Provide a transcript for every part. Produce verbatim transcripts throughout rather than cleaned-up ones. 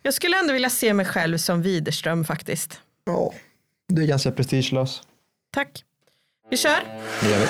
Jag skulle ändå vilja se mig själv som Widerström faktiskt. Ja, du är ganska prestigelös. Tack. Vi kör. Det gör vi.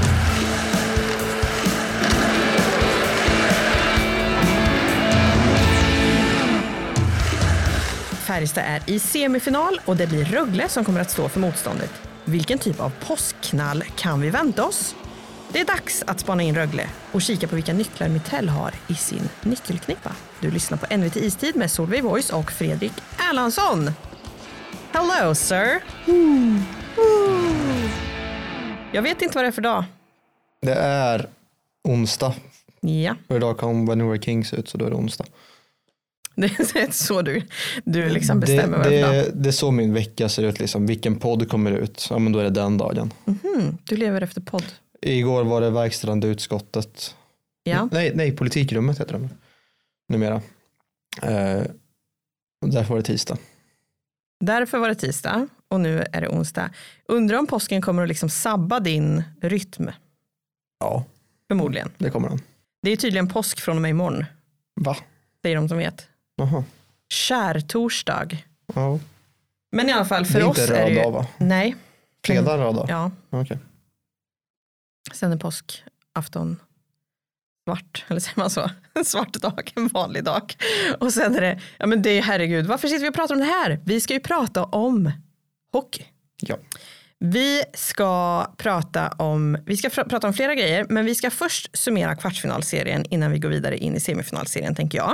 Färjestad är i semifinal och det blir Rögle som kommer att stå för motståndet. Vilken typ av påskknall kan vi vänta oss? Det är dags att spana in Rögle och kika på vilka nycklar Mitell har i sin nyckelknippa. Du lyssnar på N V T Istid med Solveig Voice och Fredrik Erlandsson. Hello, sir. Mm. Mm. Jag vet inte vad det är för dag. Det är onsdag. Ja. För idag kom When We Were Kings ut, så då är det onsdag. Det är så du, du liksom bestämmer det, vad det är för det, dag. det är så min vecka ser ut. Liksom. Vilken podd kommer ut? Ja, men då är det den dagen. Mm-hmm. Du lever efter podd. Igår var det verkställande utskottet. Ja. Nej, nej, politikrummet heter det numera. Eh, därför var det tisdag. Därför var det tisdag och nu är det onsdag. Undrar om påsken kommer att liksom sabba din rytm? Ja. Förmodligen. Det kommer den. Det är tydligen påsk från och med imorgon. Va? Säger de som vet. Jaha. Skärtorsdag. Ja. Men i alla fall för det är oss inte är det ju... röd dag, va? Nej. Fredag röd dag? Ja. Okej. Okay. Sen är påskafton svart, eller säger man så? En svart dag, en vanlig dag. Och sen är det, ja men det är herregud, varför sitter vi och pratar om det här? Vi ska ju prata om hockey. Ja. Vi ska prata om, vi ska fr- prata om flera grejer, men vi ska först summera kvartsfinalserien innan vi går vidare in i semifinalserien, tänker jag.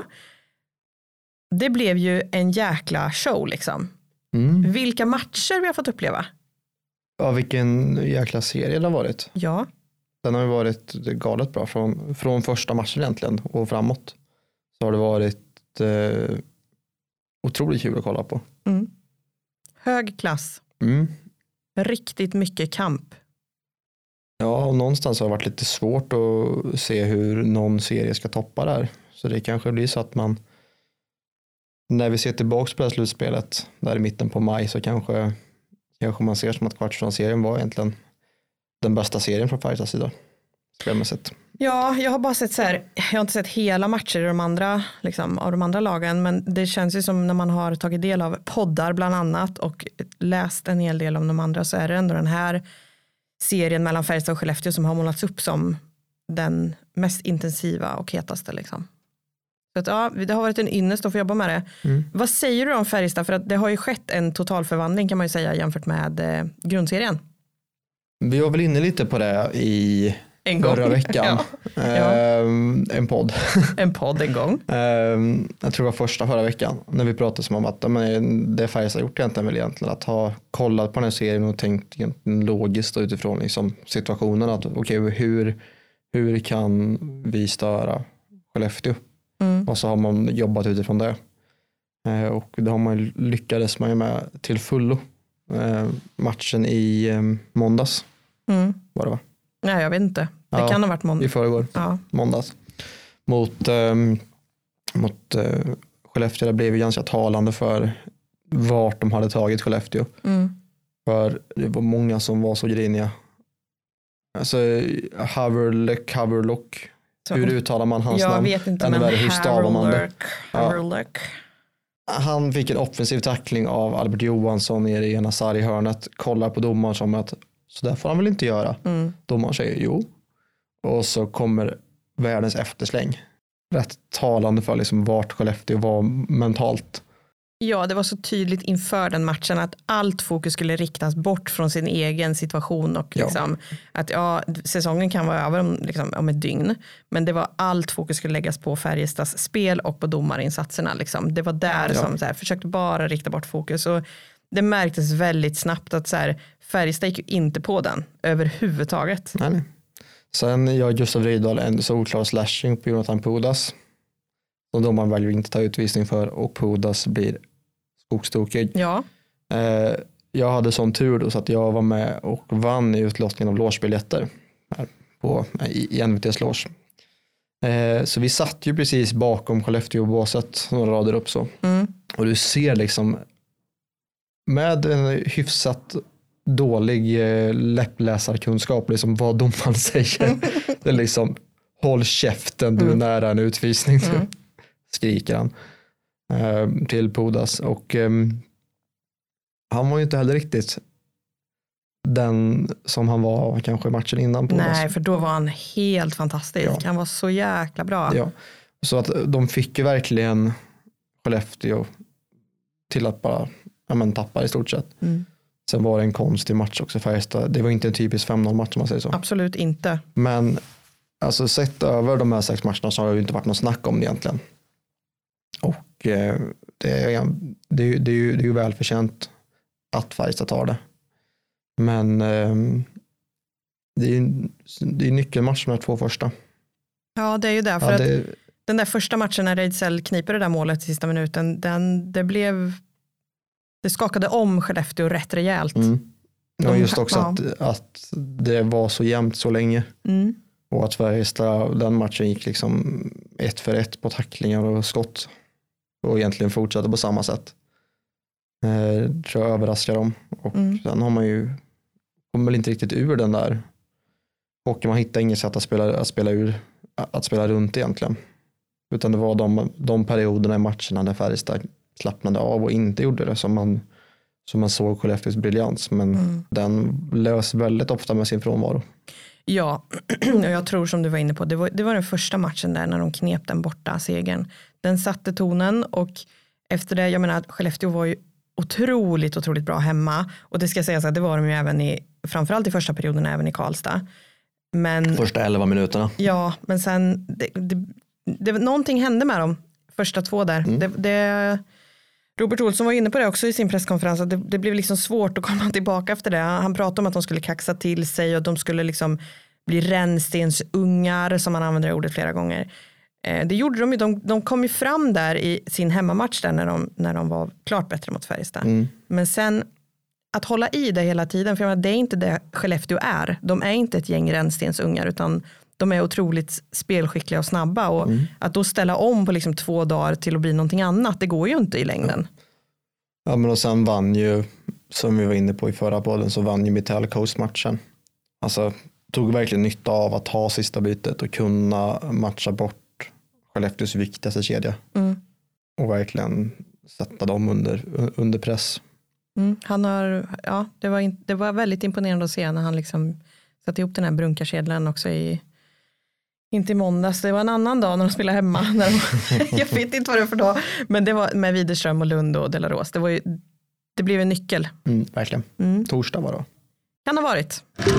Det blev ju en jäkla show liksom. Mm. Vilka matcher vi har fått uppleva. Ja, vilken jäkla serie det har varit. Ja. Den har ju varit galet bra från, från första matchen egentligen och framåt. Så har det varit eh, otroligt kul att kolla på. Mm. Hög klass. Mm. Riktigt mycket kamp. Ja, och någonstans har det varit lite svårt att se hur någon serie ska toppa där. Så det kanske blir så att man, när vi ser tillbaka på det här slutspelet där i mitten på maj, så kanske, kanske man ser som att kvartsfinalserien var egentligen den bästa serien från Färjestads sida. Spelmässigt. Ja, jag har bara sett så här, jag har inte sett hela matcher i de andra, liksom, av de andra lagen, men det känns ju som när man har tagit del av poddar bland annat och läst en hel del om de andra, så är det ändå den här serien mellan Färjestad och Skellefteå som har målats upp som den mest intensiva och hetaste liksom. Så att, ja, det har varit en ynnest att få jobba med det. Mm. Vad säger du om Färjestad? För att det har ju skett en totalförvandling kan man ju säga jämfört med eh, grundserien. Vi var väl inne lite på det i en gång. Förra veckan. Ja. Ehm, en podd. En podd en gång. Ehm, jag tror det var första förra veckan. När vi pratade som om att men, det Färjestad har gjort egentligen väl egentligen att ha kollat på den här serien och tänkt logiskt utifrån liksom, situationen. Att okej, okay, hur, hur kan vi störa Skellefteå? Mm. Och så har man jobbat utifrån det. Ehm, och det har man lyckades man ju med till fullo. Ehm, matchen i um, måndags. Mm. Var det va? Nej, jag vet inte. Det ja, kan ha varit måndag. I förrgår. Ja. Måndags. Mot, um, mot uh, Skellefteå. Det blev ju ganska talande för vart de hade tagit Skellefteå. Mm. För det var många som var så griniga. Alltså Haverlock, Haverlock. Så, hur uttalar man hans jag namn? Jag vet inte, men hur stavar man det? Haverlock. Ja. Han fick en offensiv tackling av Albert Johansson nere i ena sarghörnet. Kollar på domaren som att så där får han väl inte göra. Mm. Domaren säger jo. Och så kommer världens eftersläng. Rätt talande för liksom vart Skellefteå var mentalt. Ja, det var så tydligt inför den matchen att allt fokus skulle riktas bort från sin egen situation och liksom, ja. Att ja, säsongen kan vara över om, liksom, om ett dygn, men det var allt fokus skulle läggas på Färjestads spel och på domarinsatserna liksom. Det var där ja. som så här, försökte bara rikta bort fokus och det märktes väldigt snabbt att så här, Färjestad gick ju inte på den överhuvudtaget. Nej, nej. Sen gör Gustav Rydahl en solklar slashing på Jonathan Pudas. Som domaren väljer inte ta utvisning för och Pudas blir skogstokig. Ja. Eh, jag hade sån tur då så att jag var med och vann i utlottningen av logebiljetter här på, i, i N V T:s loge. Eh, så vi satt ju precis bakom Skellefteå-båset några rader upp så. Mm. Och du ser liksom med en hyfsat dålig eh, läppläsarkunskap liksom vad domaren säger. Det är liksom håll käften, du är mm. nära en utvisning. Mm. Skriker han. eh, till Pudas. Och eh, han var ju inte heller riktigt den som han var kanske matchen innan Pudas. Nej, för då var han helt fantastisk. Ja. Han var så jäkla bra. Ja. Så att de fick ju verkligen Skellefteå till att bara ja, men, tappa i stort sett. Mm. Sen var det en konstig match också. Färjestad. Det var inte en typisk fem noll match om man säger så. Absolut inte. Men alltså sett över de här sex matcherna så har det ju inte varit någon snack om det egentligen. Och eh, det, är, det, är, det, är ju, det är ju välförtjänt att Färjestad tar det. Men eh, det är ju det är nyckelmatch med de två första. Ja, det är ju det. För ja, att det, den där första matchen när Ejdsell kniper det där målet i sista minuten, den, det blev det skakade om Skellefteå rätt rejält. Mm. Ja, De, just också ja. att, att det var så jämnt så länge. Mm. Och att Färjestad, den matchen gick liksom ett för ett på tacklingar och skott. Och egentligen fortsatte på samma sätt. Eh, tror jag överraskar dem. Och Mm. sen har man ju kommer väl inte riktigt ur den där. Och man hittar inget sätt att spela, att spela ur, att spela runt egentligen. Utan det var de, de perioderna i matcherna när Färjestad slappnade av och inte gjorde det som man, som man såg Skellefteås briljans. Men Mm. den lös väldigt ofta med sin frånvaro. Ja, och jag tror som du var inne på, det var, det var den första matchen där när de knep den borta segern. Den satte tonen och efter det, jag menar att Skellefteå var ju otroligt, otroligt bra hemma. Och det ska sägas att det var de ju även i, framförallt i första perioden även i Karlstad. Men, Första elva minuterna. ja, men sen, det, det, det, någonting hände med dem, första två där. Mm. Det, det, Robert Olsson var inne på det också i sin presskonferens, att det, det blev liksom svårt att komma tillbaka efter det. Han pratade om att de skulle kaxa till sig och de skulle liksom bli rännstensungar, som man använder ordet flera gånger. Eh, det gjorde de ju, de, de kom ju fram där i sin hemmamatch där när de, när de var klart bättre mot Färjestad. Mm. Men sen att hålla i det hela tiden, för jag menar, det är inte det Skellefteå är. De är inte ett gäng rännstensungar, utan de är otroligt spelskickliga och snabba. Och mm. att då ställa om på liksom två dagar till att bli någonting annat, det går ju inte i längden. Ja, ja men och sen vann ju, som vi var inne på i förra podden, så vann ju Mitell Coast-matchen. Alltså tog verkligen nytta av att ha sista bytet och kunna matcha bort Skellefteås viktigaste kedja. Mm. Och verkligen sätta dem under, under press. Mm, han har, ja, det var, in, det var väldigt imponerande att se när han liksom satte ihop den här brunkarkedjan också i, inte i måndags, det var en annan dag när de spelade hemma. När de, jag vet inte vad det var för dag, men det var med Widerström och Lund och Delaros. Det var ju, det blev en nyckel. Mm, verkligen. Mm. Torsdag var det. Kan ha varit.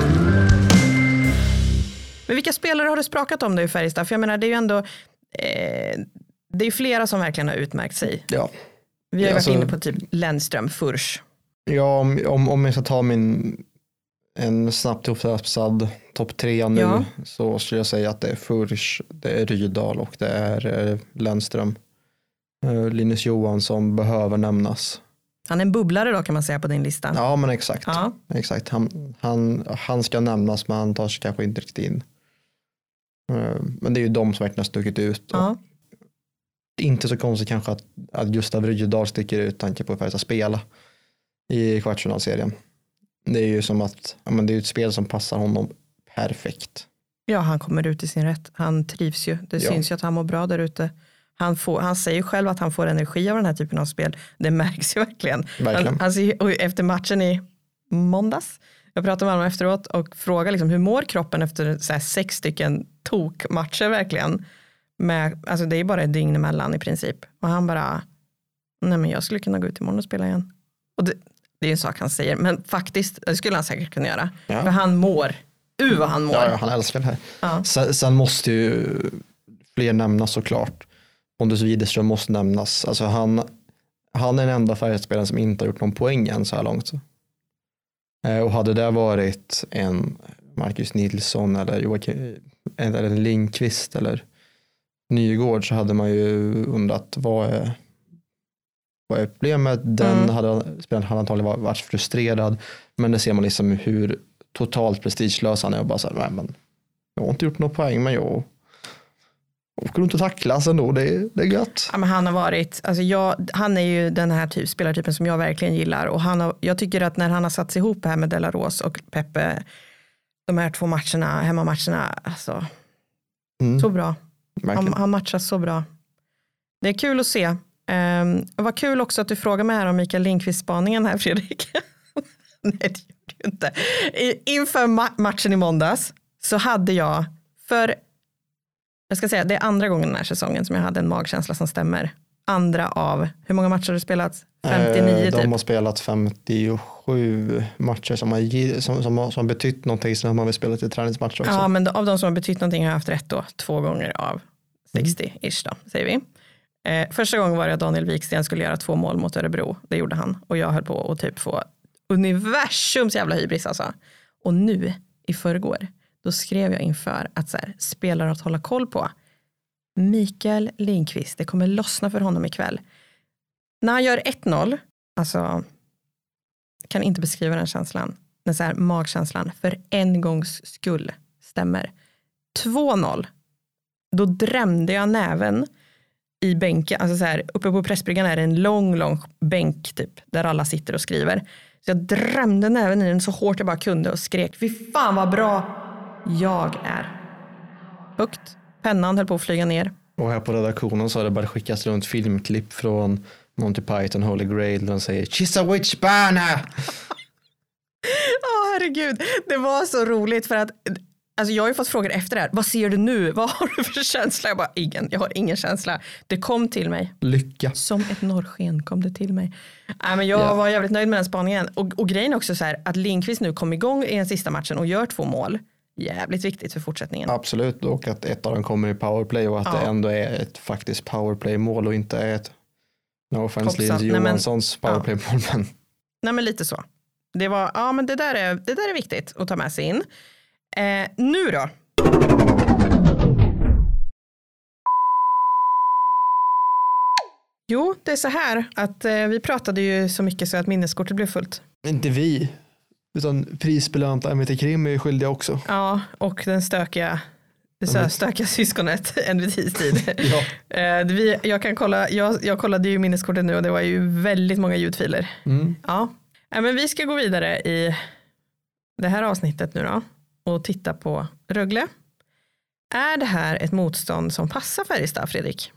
Men vilka spelare har du sprakat om det i Färjestad? För jag menar, det är ju ändå eh, det är ju flera som verkligen har utmärkt sig. Ja. Vi har ju alltså, varit inne på typ Lennström, Furs. Ja, om, om, om jag ska ta min en snabbt uppsatt topp tre nu, ja. Så skulle jag säga att det är Furs, det är Rydahl och det är eh, Lennström. Eh, Linus Johansson behöver nämnas. Han är en bubblare då kan man säga på din lista. Ja, men exakt. Ja. exakt. Han, han, han ska nämnas, men han tar sig kanske inte riktigt in. Eh, men det är ju de som verkligen har stuckit ut. Ja. Inte så konstigt kanske att, att Gustav Rydahl sticker ut tanke på att spela i kvartsfinalserien. Det är ju som att ja, men det är ett spel som passar honom perfekt. Ja, han kommer ut i sin rätt. Han trivs ju. Det ja. syns ju att han mår bra där ute. Han, får, han säger själv att han får energi av den här typen av spel. Det märks ju verkligen. verkligen. Han, han, och efter matchen i måndags, jag pratade med honom efteråt och frågade liksom, hur mår kroppen efter så här sex stycken tokmatcher verkligen. Med, alltså det är bara ett dygn emellan i princip. Och han bara, nej men jag skulle kunna gå ut imorgon och spela igen. Och det, det är en sak han säger, men faktiskt, det skulle han säkert kunna göra. Ja. För han mår, uh vad han mår. Ja, han älskar det här. Ja. Sen, sen måste ju fler nämnas såklart. Pontus Widerström måste nämnas. Alltså han, han är den enda Färjestadspelaren som inte har gjort någon poäng än så här långt. Eh, och hade det varit en Marcus Nilsson eller Joakim, eller en Lindqvist eller Nygård så hade man ju undrat vad är, vad är problemet. Den mm. hade, spelaren hade antagligen varit frustrerad, men det ser man liksom hur totalt prestigelös han är och bara så här, nej men jag har inte gjort någon poäng, men jag och kunde inte tacklas ändå, det är, det är gött. Ja, men han har varit, alltså jag, han är ju den här typ, spelartypen som jag verkligen gillar och han har, jag tycker att när han har satt sig ihop här med Delaros och Peppe, de här två matcherna, hemmamatcherna, alltså mm. så bra. Han, han matchar så bra. Det är kul att se. Um, vad kul också att du frågar mig här om Mikael Lindqvist-spaningen här, Fredrik. Nej, det gjorde du inte. I, inför ma- matchen i måndags så hade jag, för jag ska säga, det är andra gången den här säsongen som jag hade en magkänsla som stämmer. Andra av, hur många matcher har du spelat? femtionio eh, de typ. har spelat femtiosju matcher som har, som, som, har, som har betytt någonting, som man vill spela till träningsmatcher också. Ja, men av de som har betytt någonting har jag haft rätt då. Två gånger av sextio-ish då, säger vi. Eh, första gången var det att Daniel Wiksten skulle göra två mål mot Örebro. Det gjorde han. Och jag höll på att typ få universums jävla hybris alltså. Och nu, i förrgår, då skrev jag inför att så här, spelare att hålla koll på. Mikael Lindqvist, det kommer lossna för honom ikväll. När han gör ett noll, alltså, kan inte beskriva den känslan. Den så här magkänslan, för en gångs skull stämmer. två noll, då drämde jag näven i bänken. Alltså så här, uppe på pressbryggan är det en lång, lång bänk typ, där alla sitter och skriver. Så jag drämde näven i den så hårt jag bara kunde och skrek, fy fan vad bra jag är. Högt. Pennan höll på att flyga ner. Och här på redaktionen så har det bara skickas runt filmklipp från Monty Python, Holy Grail, där de säger She's a witch burner! Åh, herregud. Det var så roligt för att alltså jag har ju fått frågor efter det här. Vad ser du nu? Vad har du för känsla? Jag bara, ingen. Jag har ingen känsla. Det kom till mig. Lycka. Som ett norrsken kom det till mig. Äh, men jag ja. var jävligt nöjd med den spaningen. Och, och grejen är också så här att Lindqvist nu kom igång i den sista matchen och gör två mål. Jävligt viktigt för fortsättningen. Absolut, och att ett av dem kommer i powerplay och att ja. det ändå är ett faktiskt powerplay-mål och inte är ett no offense Linus Johanssons powerplay-mål. Ja. Nej men lite så. Det var, ja men det där är, det där är viktigt att ta med sig in. Eh, nu då? Jo, det är så här att eh, vi pratade ju så mycket så att minneskortet blev fullt. Inte vi, utan prisbelönta M V T Krim är ju skyldiga också. Ja, och den stökiga, det så stökiga syskonet N V T:s tid. ja. eh, vi, jag, kan kolla, jag, jag kollade ju minneskortet nu och det var ju väldigt många ljudfiler. Mm. Ja, eh, men vi ska gå vidare i det här avsnittet nu då. Och titta på Rögle. Är det här ett motstånd som passar Färjestad, Fredrik?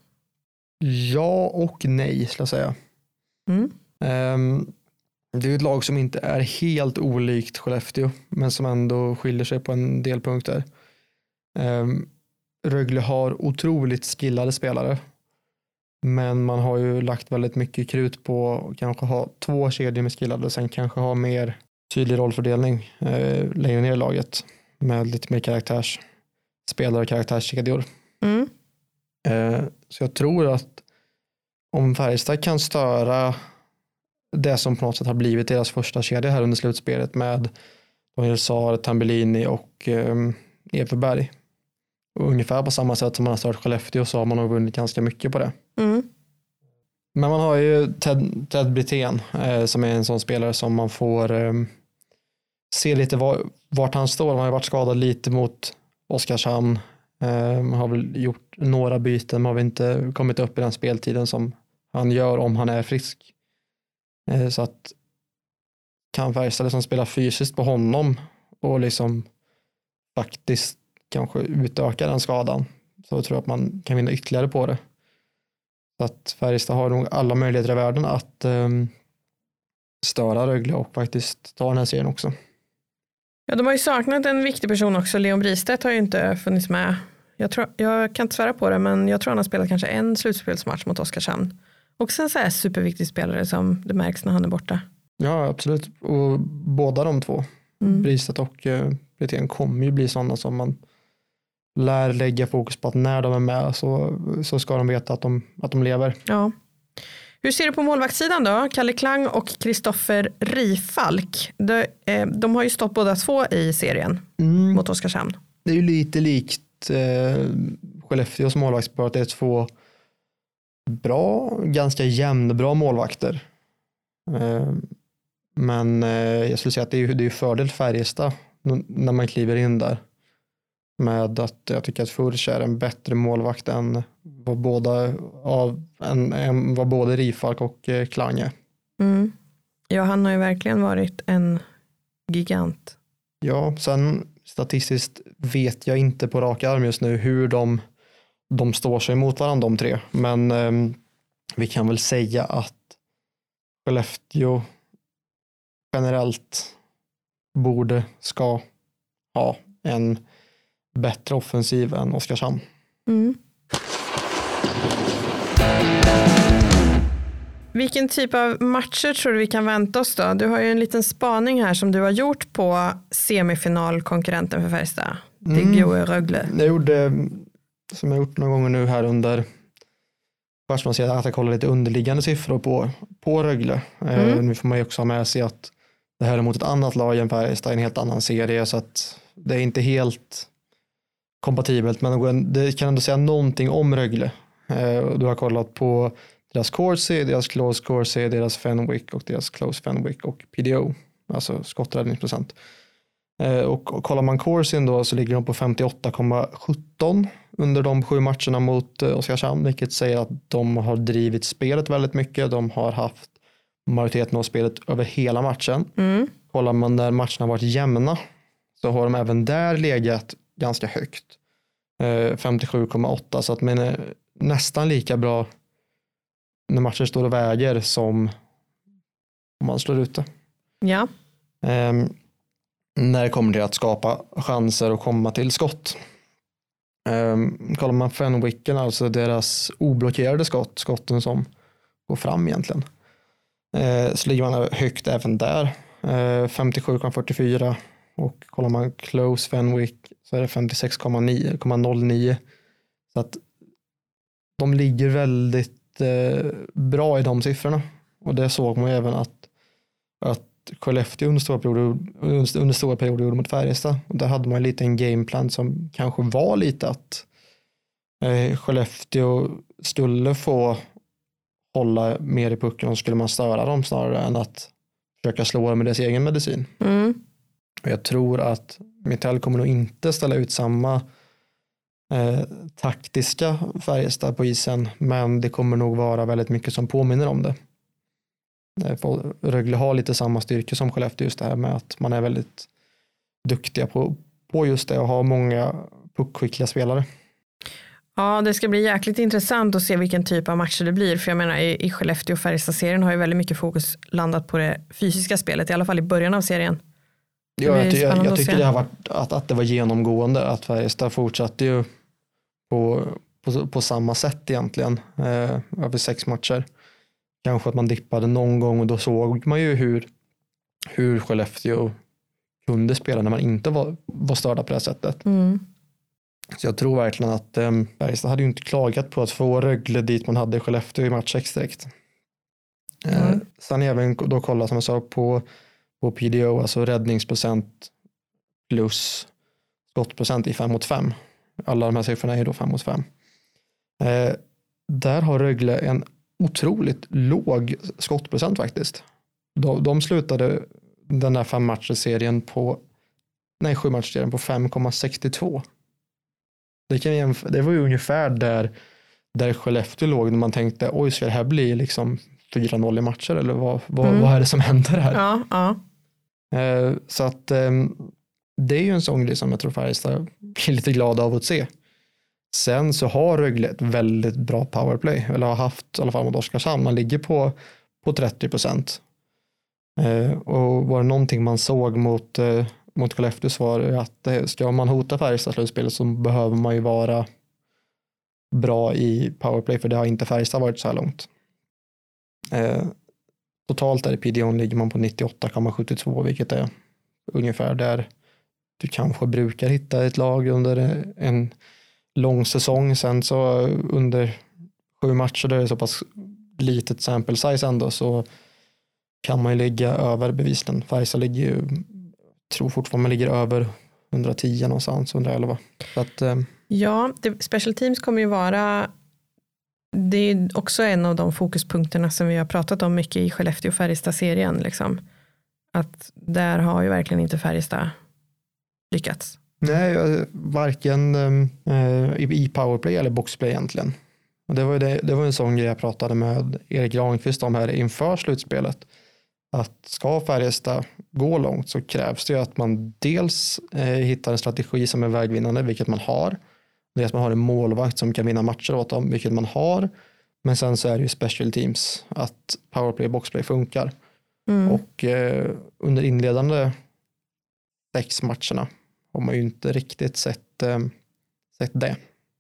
Ja och nej, skulle jag säga. Mm. Um, det är ett lag som inte är helt olikt Skellefteå, men som ändå skiljer sig på en del punkter. Um, Rögle har otroligt skillade spelare. Men man har ju lagt väldigt mycket krut på att kanske ha två kedjor med skillade och sen kanske ha mer tydlig rollfördelning eh, längre ner i laget. Med lite mer karaktärs spelare och karaktärskedjor. Mm. Eh, så jag tror att om Färjestad kan störa det som på något sätt har blivit deras första kedja här under slutspelet med Daniel Saar, Tambellini och eh, Everberg. Och ungefär på samma sätt som man har stört Skellefteå så har man nog vunnit ganska mycket på det. Mm. Men man har ju Ted, Ted Brithén eh, som är en sån spelare som man får eh, se lite var, vart han står. Han har ju varit skadad lite mot Oskarshamn. Eh, man har väl gjort några byten. Man har väl inte kommit upp i den speltiden som han gör om han är frisk. Eh, så att kan Färjestad liksom spela fysiskt på honom och liksom faktiskt kanske utöka den skadan, så tror jag att man kan vinna ytterligare på det. Så att Färjestad har nog alla möjligheter i världen att um, störa Rögle och faktiskt ta den här serien också. Ja, de har ju saknat en viktig person också. Leon Bristedt har ju inte funnits med. Jag, tror, jag kan inte svära på det, men jag tror han har spelat kanske en slutspelsmatch mot Oskarshamn. Och sen så är superviktig spelare som det märks när han är borta. Ja, absolut. Och båda de två, mm. Bristedt och uh, Brithén, kommer ju bli sådana som man lär lägga fokus på att när de är med så, så ska de veta att de, att de lever. Ja. Hur ser du på målvaktssidan då? Kalle Klang och Kristoffer Rifalk. De, eh, de har ju stått båda två i serien mm. mot Oskarshamn. Det är ju lite likt eh, Skellefteås målvaktspar att det är två bra, ganska jämnbra målvakter. Eh, men eh, jag skulle säga att det är, det är fördel Färjestad när man kliver in där. Med att jag tycker att Furch är en bättre målvakt än vad båda, av, än, än vad både Rifalk och eh, Klang är. Mm. Ja, han har ju verkligen varit en gigant. Ja, sen statistiskt vet jag inte på rak arm just nu hur de, de står sig mot varandra de tre. Men eh, vi kan väl säga att Skellefteå generellt borde, ska ha en bättre offensiv än Oskarshamn. Mm. Vilken typ av matcher tror du vi kan vänta oss då? Du har ju en liten spaning här som du har gjort på semifinalkonkurrenten för Färjestad. Det Mm. går Rögle. Jag gjorde, som jag gjort några gånger nu här under först man ser att jag kollar lite underliggande siffror på, på Rögle. Mm. Eh, nu får man ju också ha med sig att det här är mot ett annat lag än Färjestad, en helt annan serie, så att det är inte helt kompatibelt, men det kan ändå säga någonting om Rögle. Eh, du har kollat på deras Corsi, deras Close Corsi, deras Fenwick och deras Close Fenwick och P D O, alltså skotträddningsprocent. Eh, och, och kollar man Corsin då så ligger de på femtioåtta komma sjutton under de sju matcherna mot eh, Oskarshamn, vilket säger att de har drivit spelet väldigt mycket. De har haft majoriteten av spelet över hela matchen. Mm. Kollar man där matcherna varit jämna så har de även där legat ganska högt. Eh, femtiosju komma åtta, så att man är nästan lika bra när matcher står och väger som om man slår ut det. Ja. Eh, när det kommer till att skapa chanser och komma till skott. Eh, kollar man Fenwicken, alltså deras oblockerade skott, skotten som går fram egentligen, eh, så ligger man högt även där. Eh, femtiosju komma fyrtiofyra, och kollar man Close Fenwick så är det femtiosex komma noll nio. Så att de ligger väldigt eh, bra i de siffrorna. Och det såg man även att, att Skellefteå under stora perioder, under stora perioder gjorde mot Färjestad. Och där hade man lite en gameplan som kanske var lite att eh, Skellefteå skulle få hålla mer i pucken och skulle man störa dem snarare än att försöka slå med deras egen medicin. Mm. Och jag tror att Mitell kommer nog inte ställa ut samma eh, taktiska Färjestad på isen, men det kommer nog vara väldigt mycket som påminner om det. Rögle har lite samma styrka som Skellefteå, just det här med att man är väldigt duktiga på, på just det och har många puckskickliga spelare. Ja, det ska bli jäkligt intressant att se vilken typ av matcher det blir, för jag menar i, i Skellefteå och Färjestad-serien har ju väldigt mycket fokus landat på det fysiska spelet, i alla fall i början av serien. Ja, jag, jag, jag tycker det har varit att, att det var genomgående att Färjestad fortsatte ju på, på, på samma sätt egentligen eh, över sex matcher. Kanske att man dippade någon gång och då såg man ju hur, hur Skellefteå kunde spela när man inte var, var störda på det här sättet. Mm. Så jag tror verkligen att eh, Färjestad hade ju inte klagat på att få Rögle dit man hade Skellefteå i match sex direkt. Eh, mm. Sen även då kolla som jag sa på på P D O, alltså räddningsprocent plus skottprocent i fem mot fem. Alla de här siffrorna är då fem mot fem. Eh, där har Rögle en otroligt låg skottprocent faktiskt. De, de slutade den där fem matcherserien på nej, sju matcherserien på fem komma sextiotvå. Det, kan jämföra, det var ju ungefär där, där Skellefteå låg när man tänkte, oj, ska det här bli liksom fyra noll i matcher eller vad, vad, mm. vad är det som händer här? Ja, ja. Eh, så att eh, det är ju en sån grej som jag tror Färjestad blir lite glada av att se. Sen så har Rögle ett väldigt bra powerplay, eller har haft i alla fall mot Oskarshamn. Man ligger på, på trettio procent. Eh, och var det någonting man såg mot, eh, mot Skellefteå så var det att eh, ska man hota Färjestad slutspelet så behöver man ju vara bra i powerplay, för det har inte Färjestad varit så här långt. Eh, totalt där i P D O ligger man på nittioåtta komma sjuttiotvå, vilket är ungefär där du kanske brukar hitta ett lag under en lång säsong. Sen så under sju matcher där det är så pass litet sample size ändå, så kan man ju ligga över bevisligen. Färjestad ligger ju, tror fortfarande man ligger över hundratio någonstans, hundraelva. Så att, eh, ja, det, special teams kommer ju vara, det är också en av de fokuspunkterna som vi har pratat om mycket i Skellefteå och Färjestad-serien. Liksom. Att där har ju verkligen inte Färjestad lyckats. Nej, varken eh, i powerplay eller boxplay egentligen. Och det var ju det, det var en sån grej jag pratade med Erik Granqvist om här inför slutspelet. Att ska Färjestad gå långt så krävs det ju att man dels eh, hittar en strategi som är vägvinnande, vilket man har. Dels att man har en målvakt som kan vinna matcher åt dem, vilket man har. Men sen så är det ju special teams att powerplay och boxplay funkar. Mm. Och eh, under inledande sex matcherna har man ju inte riktigt sett, eh, sett det.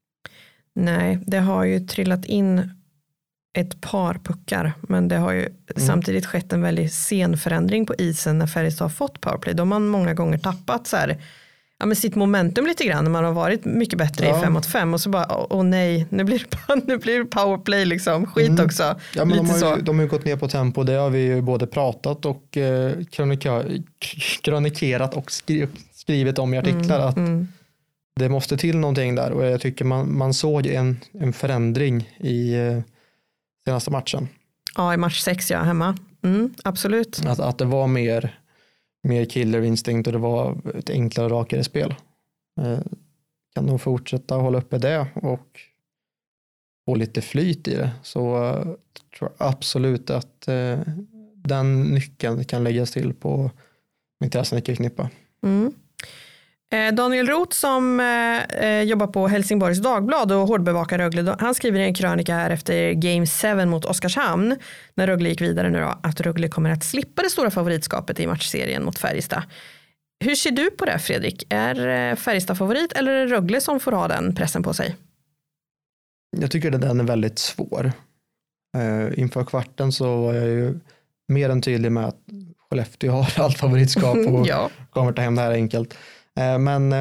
Nej, det har ju trillat in ett par puckar, men det har ju mm. samtidigt skett en väldigt sen förändring på isen när Färjestad har fått powerplay. De har man många gånger tappat så här, ja, men sitt momentum lite grann när man har varit mycket bättre ja. i fem mot fem och så bara, åh, åh nej, nu blir det, nu blir det powerplay liksom, skit mm. också. Ja, men de, har ju, de har ju gått ner på tempo, det har vi ju både pratat och eh, kronika, kronikerat och skri, skrivit om i artiklar mm. att mm. det måste till någonting där och jag tycker man, man såg en, en förändring i eh, senaste matchen. Ja, i match sex, ja, hemma. Mm, absolut. Att, att det var mer, mer killer instinct och det var ett enklare, rakare spel. Eh, kan nog fortsätta hålla uppe det och få lite flyt i det. Så eh, tror jag absolut att eh, den nyckeln kan läggas till på Mittelsen i Knippa. Mm. Daniel Roth som eh, jobbar på Helsingborgs Dagblad och hårdbevakar Rögle, han skriver i en krönika här efter Game sju mot Oskarshamn när Rögle gick vidare nu då, att Rögle kommer att slippa det stora favoritskapet i matchserien mot Färjestad. Hur ser du på det, Fredrik? Är Färjestad favorit eller är det Rögle som får ha den pressen på sig? Jag tycker att den är väldigt svår. Uh, inför kvarten så var jag ju mer än tydlig med att Skellefteå har allt favoritskap och ja. kommer ta hem det här enkelt. Men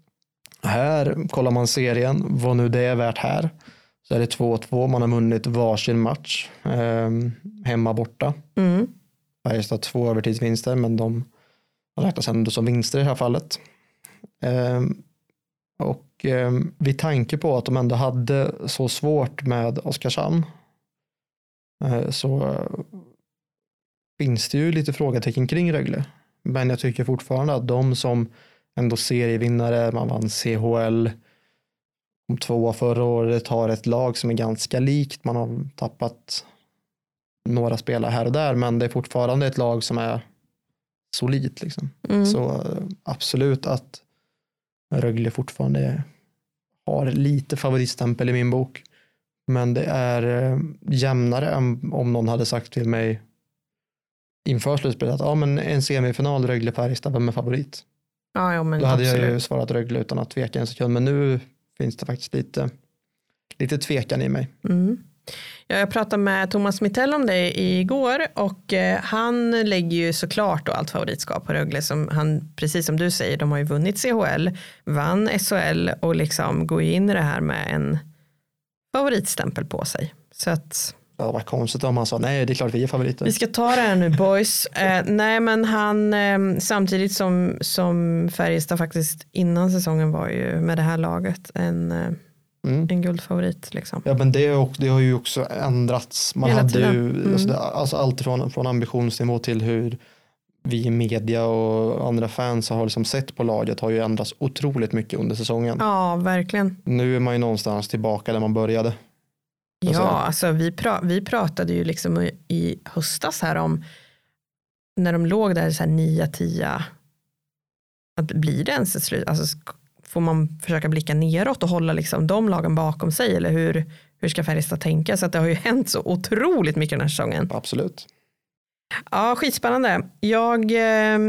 här kollar man serien, vad nu det är värt här. Så är det två två, man har vunnit varsin match eh, hemma borta. Mm. Färjestad två övertidsvinster, men de har räknats ändå som vinster i det här fallet. Eh, och eh, vid tanke på att de ändå hade så svårt med Oskarshamn eh, så finns det ju lite frågetecken kring Rögle. Men jag tycker fortfarande att de som ändå serievinnare, man vann C H L om två förra året, har ett lag som är ganska likt. Man har tappat några spelare här och där, men det är fortfarande ett lag som är solid liksom. Mm. Så absolut att Rögle fortfarande har lite favoritstämpel i min bok. Men det är jämnare än om någon hade sagt till mig inför slutspelet att ja, men en semifinal Rögle-Färjestad, vem är favorit? Ja, ja, men då hade absolut. jag ju svarat Rögle utan att tveka en sekund, men nu finns det faktiskt lite, lite tvekan i mig. Mm. Ja, jag pratade med Thomas Mittell om det igår och eh, han lägger ju såklart då allt favoritskap på Rögle som han, precis som du säger, de har ju vunnit C H L, vann S H L och liksom går in i det här med en favoritstämpel på sig. Så att det var konstigt om han sa nej, det är klart vi är favoriter. Vi ska ta det här nu boys. Eh, nej men han eh, samtidigt som, som Färjestad faktiskt innan säsongen var ju med det här laget en, eh, mm. en guldfavorit liksom. Ja men det, och, det har ju också ändrats. Man Hela hade ju mm. alltså, alltså allt från, från ambitionsnivå till hur vi i media och andra fans har liksom sett på laget har ju ändrats otroligt mycket under säsongen. Ja verkligen. Nu är man ju någonstans tillbaka där man började. Ja, alltså vi, pra- vi pratade ju liksom i, i höstas här om när de låg där så här nio tio att blir det ens ett slut, alltså får man försöka blicka neråt och hålla liksom de lagen bakom sig eller hur, hur ska Färjestad tänka? Så att det har ju hänt så otroligt mycket den här säsongen. Absolut. Ja, skitspännande. Jag eh,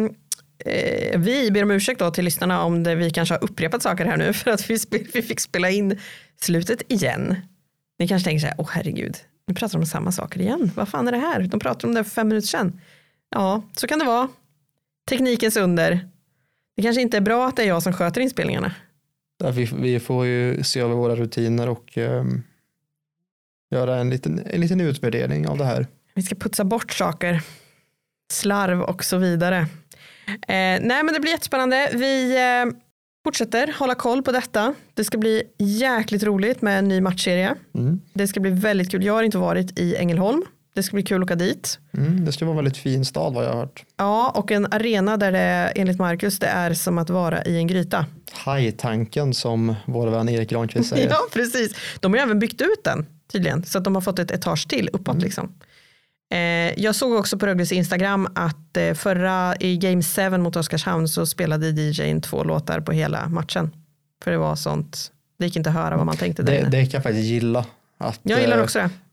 vi ber om ursäkt då till lyssnarna om det, vi kanske har upprepat saker här nu för att vi, sp- vi fick spela in slutet igen. Ni kanske tänker så här, åh herregud, nu pratar de om samma saker igen. Vad fan är det här? De pratar om det för fem minuter sedan. Ja, så kan det vara. Teknikens under. Det kanske inte är bra att det är jag som sköter inspelningarna. Ja, vi, vi får ju se över våra rutiner och um, göra en liten, en liten utvärdering av det här. Vi ska putsa bort saker. Slarv och så vidare. Eh, nej men det blir jättespännande. Vi... Eh, fortsätter hålla koll på detta. Det ska bli jäkligt roligt med en ny matchserie. Mm. Det ska bli väldigt kul. Jag har inte varit i Ängelholm. Det ska bli kul att åka dit. Mm, det ska vara en väldigt fin stad vad jag har hört. Ja, och en arena där det enligt Marcus det är som att vara i en gryta. Hajtanken som vår vän Erik Granqvist säger. Ja, precis. De har även byggt ut den tydligen. Så att de har fått ett etage till uppåt mm. liksom. Eh, jag såg också på Rögles Instagram att eh, förra i Game sju mot Oskarshamn så spelade D J:n två låtar på hela matchen. För det var sånt, det gick inte att höra vad man tänkte där det, inne. det kan jag faktiskt gilla. Att, jag gillar också det.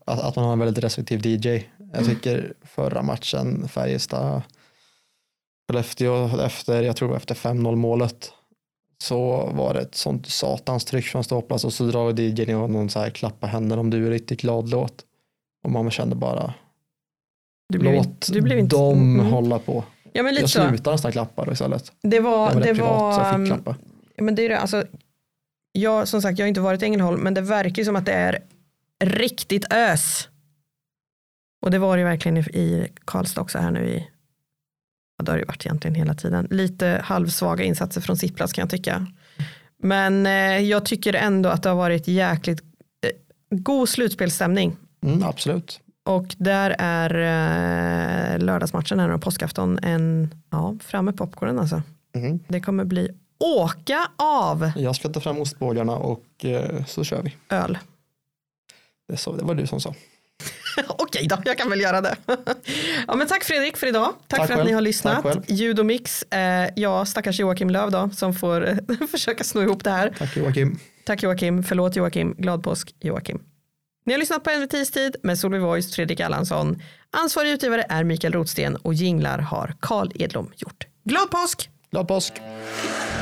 att, att man har en väldigt restriktiv D J. Jag tycker förra matchen Färjestad Skellefteå efter, jag tror efter fem noll målet så var det ett sånt satans tryck från ståplats och så drar D J ner och någon så här klappa händer om du är riktigt glad låt. Och man kände bara du blev låt inte, du blev inte, dem mm. hålla på. Ja, men lite jag så. slutar nästan klappa då istället. Det var, var det privat, var, så jag fick klappa. Men det är det, alltså, jag, som sagt, jag har inte varit i Ängelholm, men det verkar som att det är riktigt ös. Och det var det verkligen i, i Karlstad också här nu i, ja, det har det varit egentligen hela tiden. Lite halvsvaga insatser från sittplats kan jag tycka. Men eh, jag tycker ändå att det har varit jäkligt eh, god slutspelstämning. Mm, absolut. Och där är eh, lördagsmatchen här och påskafton en, ja, framme popcornen alltså. Mm. Det kommer bli åka av. Jag ska ta fram ostbågarna och eh, så kör vi. Öl. Det, så, det var du som sa. Okej då, jag kan väl göra det. Ja, men tack Fredrik för idag. Tack, tack för själv. att ni har lyssnat. Ljud och mix. Eh, ja, stackars Joakim Löv då, som får eh, försöka sno ihop det här. Tack Joakim. Tack Joakim. Förlåt Joakim. Glad påsk Joakim. Ni har lyssnat på N V T:s tid med Solveig Voice, Fredrik Allansson. Ansvarig utgivare är Mikael Rotsten och jinglar har Carl Edlom gjort. Glad påsk! Glad påsk!